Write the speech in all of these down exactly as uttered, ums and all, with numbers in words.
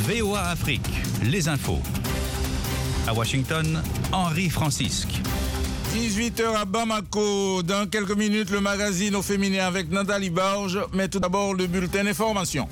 V O A Afrique, les infos. À Washington, Henri Francisque. dix-huit heures à Bamako. Dans quelques minutes, le magazine au féminin avec Nathalie Barge. Mais tout d'abord, le bulletin d'information.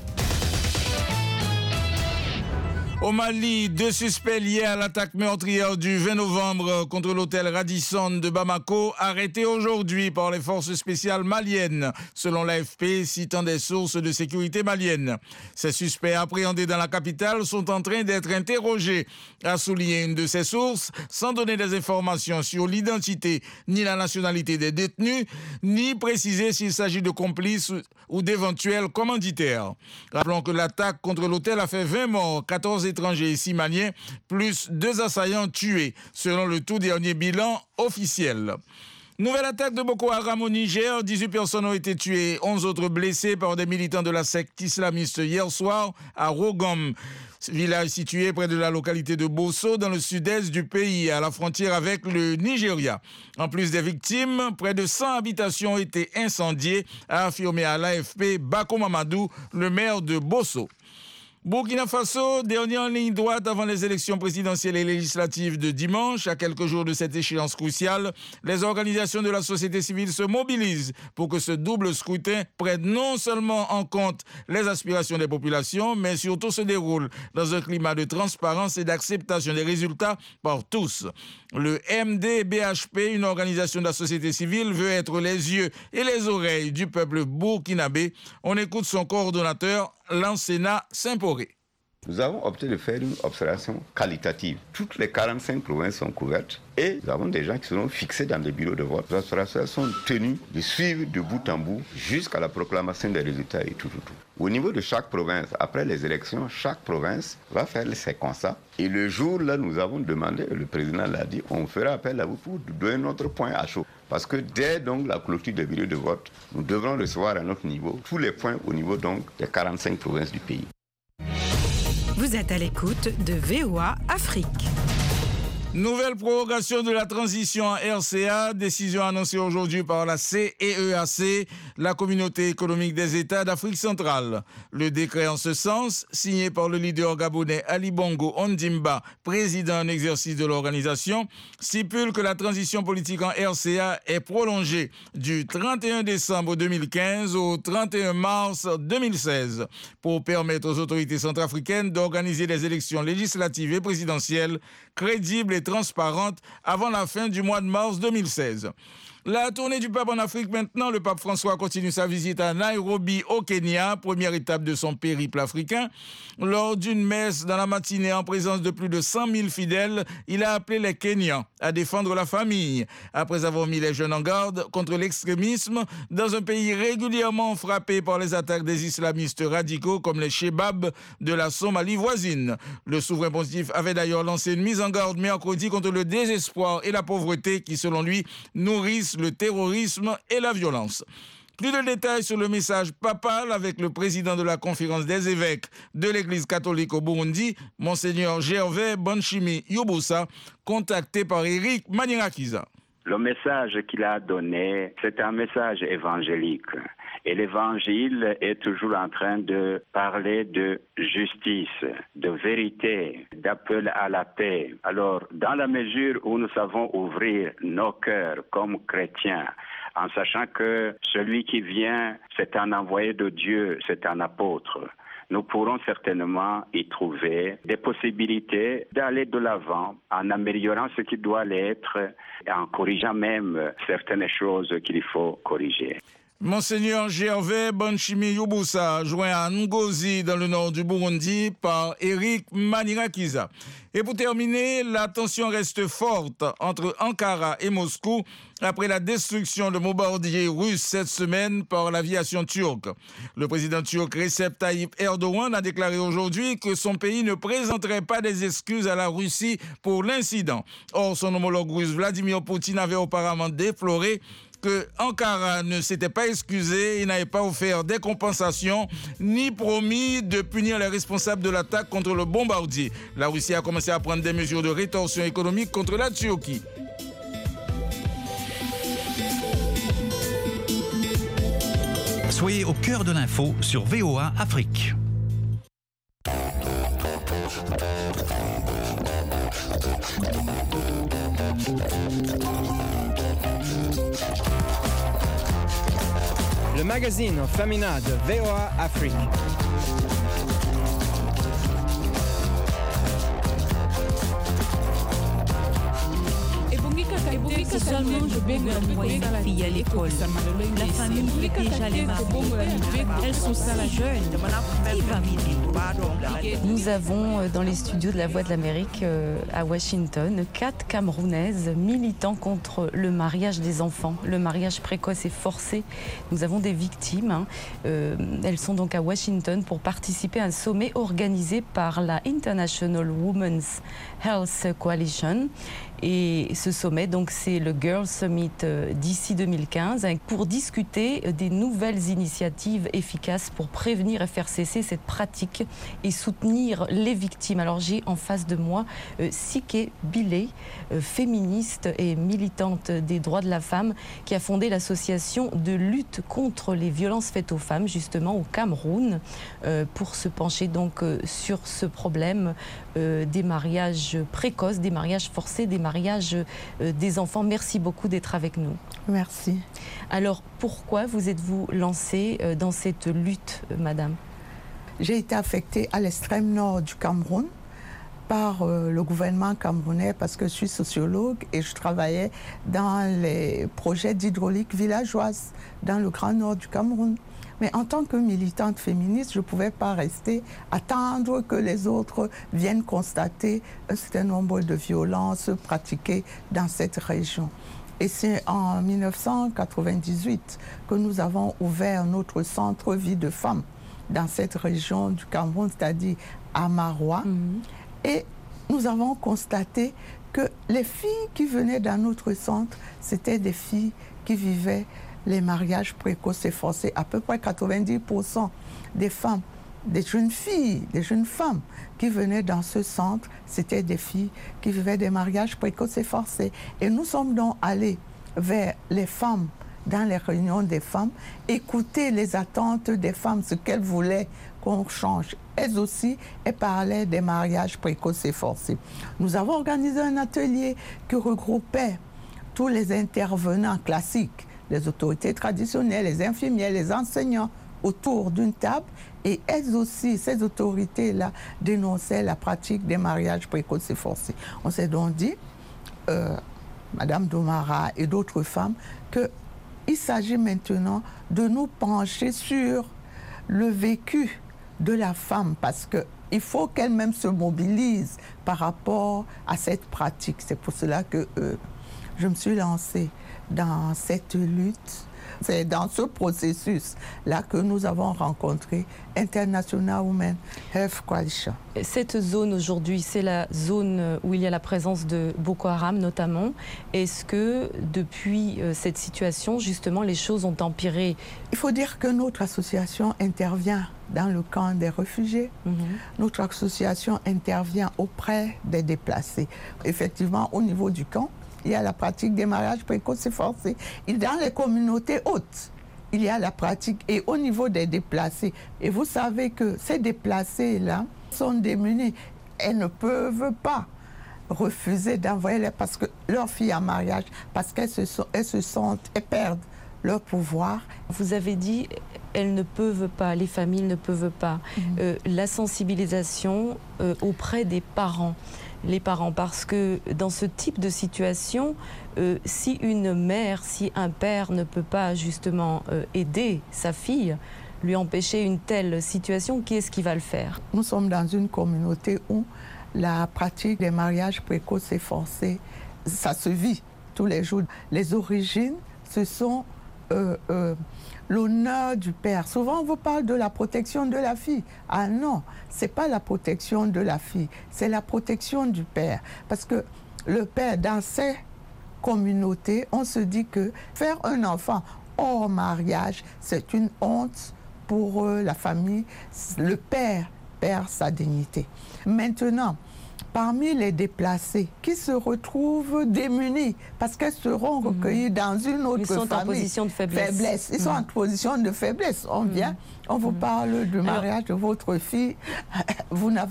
Au Mali, deux suspects liés à l'attaque meurtrière du vingt novembre contre l'hôtel Radisson de Bamako, arrêtés aujourd'hui par les forces spéciales maliennes, selon l'A F P, citant des sources de sécurité maliennes. Ces suspects appréhendés dans la capitale sont en train d'être interrogés, a souligné une de ces sources, sans donner des informations sur l'identité ni la nationalité des détenus, ni préciser s'il s'agit de complices ou d'éventuels commanditaires. Rappelons que l'attaque contre l'hôtel a fait vingt morts, quatorze étrangers et six maliens, plus deux assaillants tués, selon le tout dernier bilan officiel. Nouvelle attaque de Boko Haram au Niger. dix-huit personnes ont été tuées, onze autres blessées par des militants de la secte islamiste hier soir à Rogom, village situé près de la localité de Bosso, dans le sud-est du pays, à la frontière avec le Nigeria. En plus des victimes, près de cent habitations ont été incendiées, a affirmé à l'A F P Bako Mamadou, le maire de Bosso. Burkina Faso, dernier en ligne droite avant les élections présidentielles et législatives de dimanche. À quelques jours de cette échéance cruciale, les organisations de la société civile se mobilisent pour que ce double scrutin prenne non seulement en compte les aspirations des populations, mais surtout se déroule dans un climat de transparence et d'acceptation des résultats par tous. Le M D B H P, une organisation de la société civile, veut être les yeux et les oreilles du peuple burkinabé. On écoute son coordonnateur, Lansena Saint-Poré. Nous avons opté de faire une observation qualitative. Toutes les quarante-cinq provinces sont couvertes et nous avons des gens qui seront fixés dans les bureaux de vote. Les observateurs sont tenus de suivre de bout en bout jusqu'à la proclamation des résultats et tout, tout, tout. Au niveau de chaque province, après les élections, chaque province va faire ses constats. Et le jour là, nous avons demandé, le président l'a dit, on fera appel à vous pour donner notre point à chaud. Parce que dès donc la clôture des bureaux de vote, nous devrons recevoir à notre niveau tous les points au niveau donc des quarante-cinq provinces du pays. Vous êtes à l'écoute de V O A Afrique. Nouvelle prorogation de la transition en R C A, décision annoncée aujourd'hui par la C E E A C, la Communauté économique des États d'Afrique centrale. Le décret en ce sens, signé par le leader gabonais Ali Bongo Ondimba, président en exercice de l'organisation, stipule que la transition politique en R C A est prolongée du trente et un décembre deux mille quinze au trente et un mars deux mille seize pour permettre aux autorités centrafricaines d'organiser des élections législatives et présidentielles crédibles et transparente avant la fin du mois de mars deux mille seize. La tournée du pape en Afrique maintenant, le pape François continue sa visite à Nairobi au Kenya, première étape de son périple africain. Lors d'une messe dans la matinée en présence de plus de cent mille fidèles, il a appelé les Kenyans à défendre la famille, après avoir mis les jeunes en garde contre l'extrémisme dans un pays régulièrement frappé par les attaques des islamistes radicaux comme les Chebab de la Somalie voisine. Le souverain pontife avait d'ailleurs lancé une mise en garde mercredi contre le désespoir et la pauvreté qui, selon lui, nourrissent le terrorisme et la violence. Plus de détails sur le message papal avec le président de la conférence des évêques de l'Église catholique au Burundi, Monseigneur Gervais Bonchimi Yubusa, contacté par Eric Manirakiza. Le message qu'il a donné, c'est un message évangélique. Et l'évangile est toujours en train de parler de justice, de vérité, d'appel à la paix. Alors, dans la mesure où nous savons ouvrir nos cœurs comme chrétiens, en sachant que celui qui vient, c'est un envoyé de Dieu, c'est un apôtre, nous pourrons certainement y trouver des possibilités d'aller de l'avant en améliorant ce qui doit l'être et en corrigeant même certaines choses qu'il faut corriger. Monseigneur Gervais Bonchimi Yubusa, joint à Ngozi dans le nord du Burundi par Eric Manirakiza. Et pour terminer, la tension reste forte entre Ankara et Moscou après la destruction de bombardiers russes cette semaine par l'aviation turque. Le président turc Recep Tayyip Erdogan a déclaré aujourd'hui que son pays ne présenterait pas des excuses à la Russie pour l'incident. Or, son homologue russe Vladimir Poutine avait auparavant déploré que Ankara ne s'était pas excusé et n'avait pas offert des compensations ni promis de punir les responsables de l'attaque contre le bombardier. La Russie a commencé à prendre des mesures de rétorsion économique contre la Turquie. Soyez au cœur de l'info sur V O A Afrique. Le magazine Femina de V O A Afrique. Seulement je baigne envoyer ma fille à l'école. La famille fait déjà les mariés. Elles sont si jeunes. Qui va m'aider? Nous avons dans les studios de la Voix de l'Amérique à Washington quatre Camerounaises militant contre le mariage des enfants, le mariage précoce et forcé. Nous avons des victimes. Hein. Euh, elles sont donc à Washington pour participer à un sommet organisé par la International Women's Health Coalition. Et ce sommet, donc, c'est le Girls Summit d'ici deux mille quinze, hein, pour discuter des nouvelles initiatives efficaces pour prévenir et faire cesser cette pratique et soutenir les victimes. Alors j'ai en face de moi euh, Sike Bilé, euh, féministe et militante des droits de la femme, qui a fondé l'association de lutte contre les violences faites aux femmes, justement au Cameroun, euh, pour se pencher donc euh, sur ce problème euh, des mariages précoces, des mariages forcés, des mariage euh, des enfants. Merci beaucoup d'être avec nous. Merci. Alors, pourquoi vous êtes-vous lancée euh, dans cette lutte, euh, madame? J'ai été affectée à l'extrême nord du Cameroun par euh, le gouvernement camerounais parce que je suis sociologue et je travaillais dans les projets d'hydraulique villageoise dans le grand nord du Cameroun. Mais en tant que militante féministe, je ne pouvais pas rester, attendre que les autres viennent constater un certain nombre de violences pratiquées dans cette région. Et c'est en mille neuf cent quatre-vingt-dix-huit que nous avons ouvert notre centre vie de femmes dans cette région du Cameroun, c'est-à-dire à Maroua. Mm-hmm. Et nous avons constaté que les filles qui venaient dans notre centre, c'était des filles qui vivaient les mariages précoces et forcés. À peu près quatre-vingt-dix pour cent des femmes, des jeunes filles, des jeunes femmes qui venaient dans ce centre, c'était des filles qui vivaient des mariages précoces et forcés. Et nous sommes donc allés vers les femmes, dans les réunions des femmes, écouter les attentes des femmes, ce qu'elles voulaient qu'on change. Elles aussi, elles parlaient des mariages précoces et forcés. Nous avons organisé un atelier qui regroupait tous les intervenants classiques, les autorités traditionnelles, les infirmières, les enseignants autour d'une table, et elles aussi, ces autorités-là, dénonçaient la pratique des mariages précoces et forcés. On s'est donc dit, euh, Madame Domara et d'autres femmes, qu'il s'agit maintenant de nous pencher sur le vécu de la femme, parce qu'il faut qu'elle-même se mobilise par rapport à cette pratique. C'est pour cela que euh, je me suis lancée dans cette lutte. C'est dans ce processus-là que nous avons rencontré International Women Health Coalition. Cette zone aujourd'hui, c'est la zone où il y a la présence de Boko Haram notamment. Est-ce que depuis cette situation, justement, les choses ont empiré? Il faut dire que notre association intervient dans le camp des réfugiés. Mm-hmm. Notre association intervient auprès des déplacés. Effectivement, au niveau du camp, il y a la pratique des mariages précoces et forcés. Et dans les communautés hautes, il y a la pratique. Et au niveau des déplacés, et vous savez que ces déplacés-là sont démunis. Elles ne peuvent pas refuser d'envoyer les, parce que leurs filles en mariage, parce qu'elles se, sont, elles se sentent, elles perdent leur pouvoir. Vous avez dit, elles ne peuvent pas, les familles ne peuvent pas. Mmh. Euh, la sensibilisation euh, auprès des parents. Les parents, parce que dans ce type de situation, euh, si une mère, si un père ne peut pas justement euh, aider sa fille, lui empêcher une telle situation, qui est-ce qui va le faire? Nous sommes dans une communauté où la pratique des mariages précoces et forcés, ça se vit tous les jours. Les origines, ce sont euh, euh, l'honneur du père. Souvent, on vous parle de la protection de la fille. Ah non, c'est pas la protection de la fille, c'est la protection du père. Parce que le père, dans ces communautés, on se dit que faire un enfant hors mariage, c'est une honte pour euh, la famille. Le père perd sa dignité. Maintenant, parmi les déplacés qui se retrouvent démunis parce qu'elles seront recueillies mmh. dans une autre famille. Ils sont famille, en position de faiblesse. faiblesse. Ils mmh. sont en position de faiblesse. On vient, on vous parle du mariage de votre fille. Vous n'avez